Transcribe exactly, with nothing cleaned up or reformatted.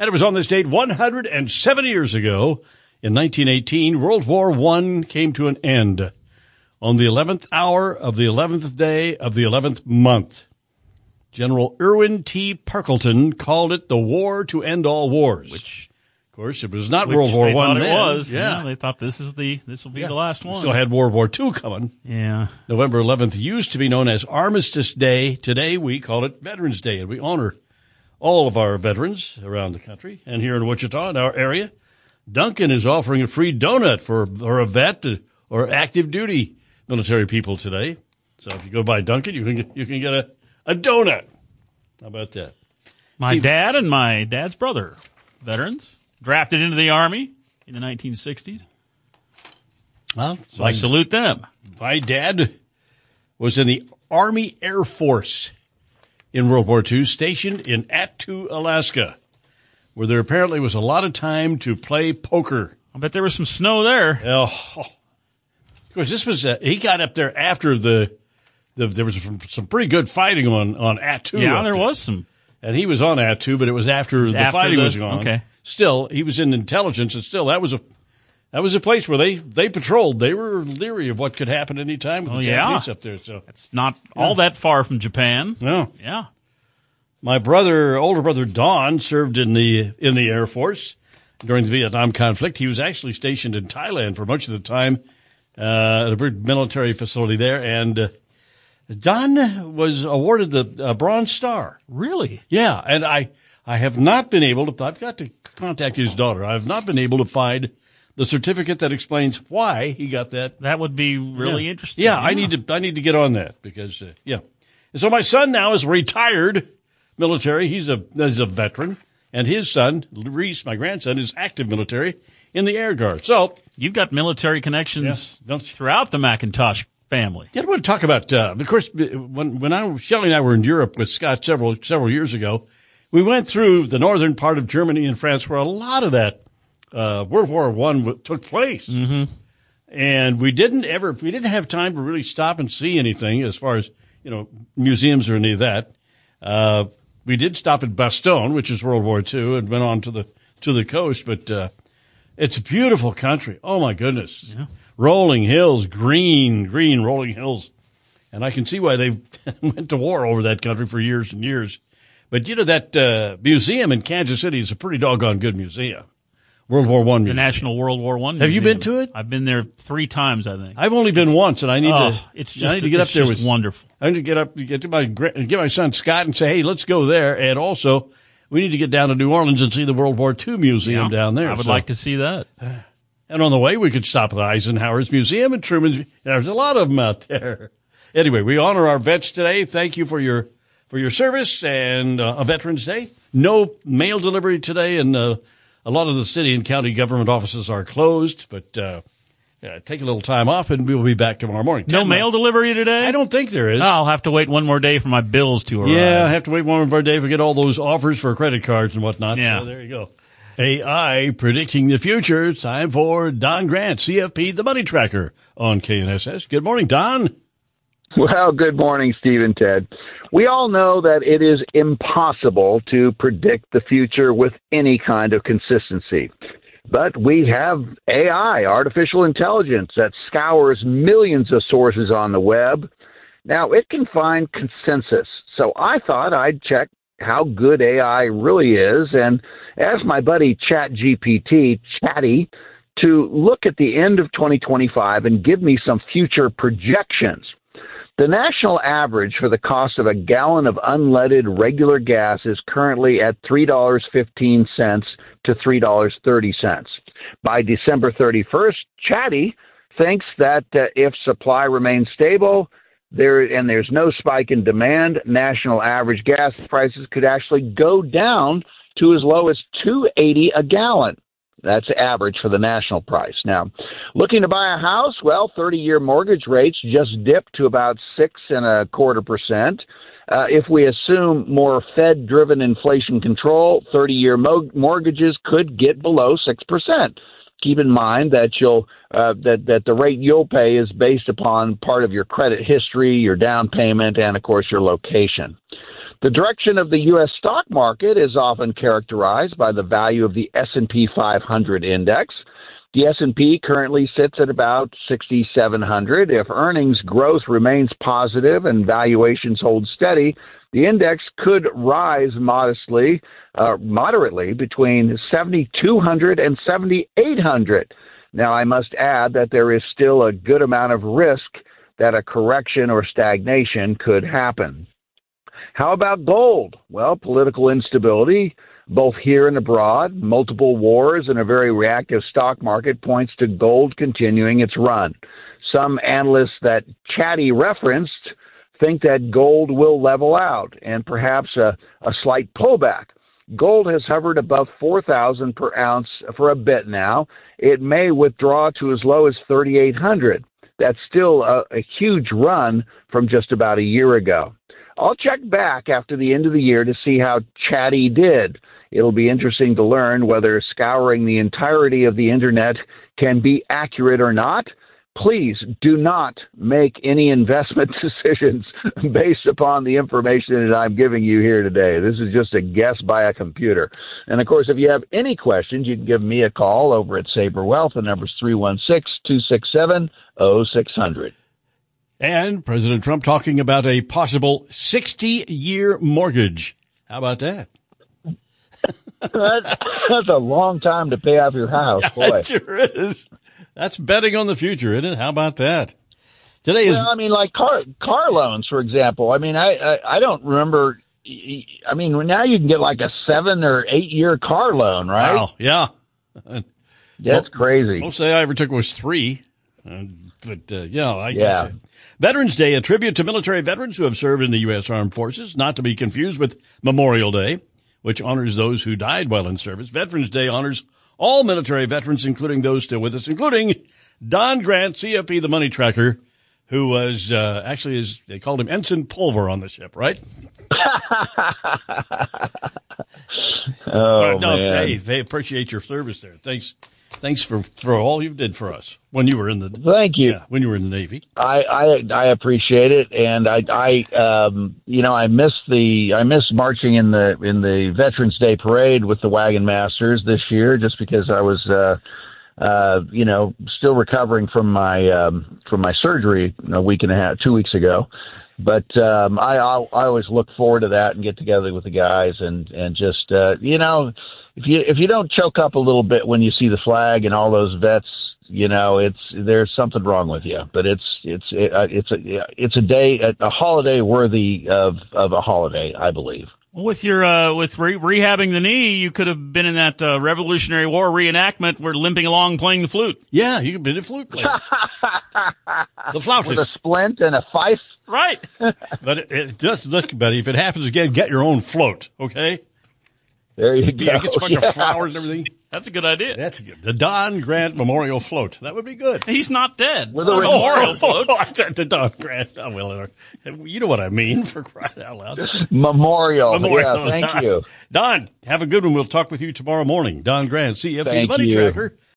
And it was on this date one hundred seven years ago, in nineteen eighteen, World War One came to an end on the eleventh hour of the eleventh day of the eleventh month. General Irwin T. Parkleton called it the war to end all wars. Which, of course, it was not which World War they One thought then. it was. Yeah. Yeah, they thought this is the this will be Yeah. the last one. We still had World War Two coming. Yeah. November eleventh used to be known as Armistice Day. Today we call it Veterans Day, and we honor all of our veterans around the country. And here in Wichita, in our area, Duncan is offering a free donut for, for a vet or active duty military people today. So if you go by Duncan, you can get, you can get a, a donut. How about that? My Steve- dad and my dad's brother, veterans, drafted into the Army in the nineteen sixties. Well, So I salute them. My dad was in the Army Air Force in World War Two, stationed in Attu, Alaska, where there apparently was a lot of time to play poker. I bet there was some snow there. Oh, of course, this was uh, he got up there after the, the there was some, some pretty good fighting on on Attu. Yeah, up there there. was some. And he was on Attu, but it was after the after fighting the- was gone. okay. Still, he was in intelligence, and still that was a that was a place where they they patrolled. They were leery of what could happen any time with Oh, the yeah. Japanese up there. So It's not all that far from Japan. no. Yeah. My brother, older brother Don, served in the in the Air Force during the Vietnam conflict. He was actually stationed in Thailand for much of the time uh, at a big military facility there. And uh, Don was awarded the uh, Bronze Star. Really? Yeah, and I I have not been able to. I've got to contact his daughter. I have not been able to find the certificate that explains why he got that. That would be really yeah. interesting. Yeah, I need to I need to get on that because uh, yeah. And so my son now is retired military. He's a he's a veteran, and his son Reese, my grandson, is active military in the Air Guard. So You've got military connections Yeah, don't you? throughout the McIntosh family. yeah, I want to talk about. Uh, of course, when when I Shelley and I were in Europe with Scott several several years ago, we went through the northern part of Germany and France, where a lot of that uh, World War One w- took place. Mm-hmm. And we didn't ever, we didn't have time to really stop and see anything as far as, you know, museums or any of that. Uh, we did stop at Bastogne, which is World War Two, and went on to the, to the coast, but, uh, it's a beautiful country. Oh my goodness. Yeah. Rolling hills, green, green rolling hills. And I can see why they went to war over that country for years and years. But you know, that, uh, museum in Kansas City is a pretty doggone good museum. World War One The museum. National World War One. Have you Museum. been to it? I've been there three times, I think. I've only been once, and I need oh, to. it's I just, need to get it's up there just with. wonderful. I need to get up, get to my, gra- get my son Scott, and say, "Hey, let's go there." And also, we need to get down to New Orleans and see the World War Two museum Yeah, down there. I would So- like to see that. And on the way, we could stop at Eisenhower's Museum and Truman's. There's a lot of them out there. Anyway, we honor our vets today. Thank you for your for your service and uh, a Veterans Day. No mail delivery today, and uh, a lot of the city and county government offices are closed. But uh, yeah, take a little time off, and we will be back tomorrow morning. No ten mail delivery today? I don't think there is. Oh, I'll have to wait one more day for my bills to arrive. Yeah, I have to wait one more day to get all those offers for credit cards and whatnot. Yeah. So there you go. A I predicting the future. It's time for Don Grant, C F P, the Money Tracker on K N S S. Good morning, Don. Well, good morning, Steve and Ted. We all know that it is impossible to predict the future with any kind of consistency. But we have A I, artificial intelligence, that scours millions of sources on the web. Now, it can find consensus. So I thought I'd check how good A I really is and ask my buddy ChatGPT, Chatty, to look at the end of twenty twenty-five and give me some future projections. The national average for the cost of a gallon of unleaded regular gas is currently at three dollars and fifteen cents to three dollars and thirty cents. By December thirty-first, Chatty thinks that uh, if supply remains stable there and there's no spike in demand, national average gas prices could actually go down to as low as two dollars and eighty cents a gallon. That's average for the national price. Now, looking to buy a house, well, thirty-year mortgage rates just dipped to about six and a quarter percent. Uh, if we assume more Fed-driven inflation control, thirty-year mo- mortgages could get below six percent. Keep in mind that you'll uh, that that the rate you'll pay is based upon part of your credit history, your down payment, and of course your location. The direction of the U S stock market is often characterized by the value of the S and P five hundred index. The S and P currently sits at about sixty-seven hundred. If earnings growth remains positive and valuations hold steady, the index could rise modestly, uh, moderately between seventy-two hundred and seventy-eight hundred. Now, I must add that there is still a good amount of risk that a correction or stagnation could happen. How about gold? Well, political instability, both here and abroad, multiple wars, and a very reactive stock market points to gold continuing its run. Some analysts that Chatty referenced think that gold will level out and perhaps a, a slight pullback. Gold has hovered above four thousand per ounce for a bit now. It may withdraw to as low as thirty-eight hundred. That's still a, a huge run from just about a year ago. I'll check back after the end of the year to see how Chatty did. It'll be interesting to learn whether scouring the entirety of the internet can be accurate or not. Please do not make any investment decisions based upon the information that I'm giving you here today. This is just a guess by a computer. And, of course, if you have any questions, you can give me a call over at Saber Wealth. The number is three one six, two six seven, zero six zero zero. And President Trump talking about a possible sixty-year mortgage. How about that? That's, that's a long time to pay off your house, boy. It sure is. That's betting on the future, isn't it? How about that? Today is. Well, I mean, like car car loans, for example. I mean, I, I I don't remember. I mean, now you can get like a seven or eight year car loan, right? Wow, yeah. That's well, crazy. Most I ever took was three. Uh, but, uh, yeah, I yeah. guess. Veterans Day, a tribute to military veterans who have served in the U S. Armed Forces, not to be confused with Memorial Day, which honors those who died while in service. Veterans Day honors all military veterans, including those still with us, including Don Grant, C F P, the money tracker, who was uh, actually, is they called him Ensign Pulver on the ship, right? oh, no, man. Hey, they appreciate your service there. Thanks. Thanks for, for all you did for us when you were in the Thank you. Yeah, when you were in the Navy. I, I I appreciate it, and I I um you know I miss the I miss marching in the in the Veterans Day parade with the Wagon Masters this year, just because I was uh uh you know still recovering from my um from my surgery a week and a half two weeks ago. But um, I, I I always look forward to that and get together with the guys and and just uh, you know if you if you don't choke up a little bit when you see the flag and all those vets, you know it's there's something wrong with you. But it's it's it, it's a it's a day a holiday worthy of of a holiday, I believe. Well, with your uh, with re- rehabbing the knee, you could have been in that uh, Revolutionary War reenactment where limping along playing the flute. Yeah, you could be a flute player. The flautist. With a splint and a fife. Right. But it, it does look, Betty, if it happens again, get your own float, okay? There you Yeah, go. get a bunch Yeah. of flowers and everything. That's a good idea. That's good. The Don Grant Memorial Float. That would be good. He's not dead. With It's not a a memorial float. Oh, I said the Don Grant. Oh, well, you know what I mean, for crying out loud. Memorial. Memorial. Yeah, thank you. Don, have a good one. We'll talk with you tomorrow morning. Don Grant, C F P Thank Money you. Tracker.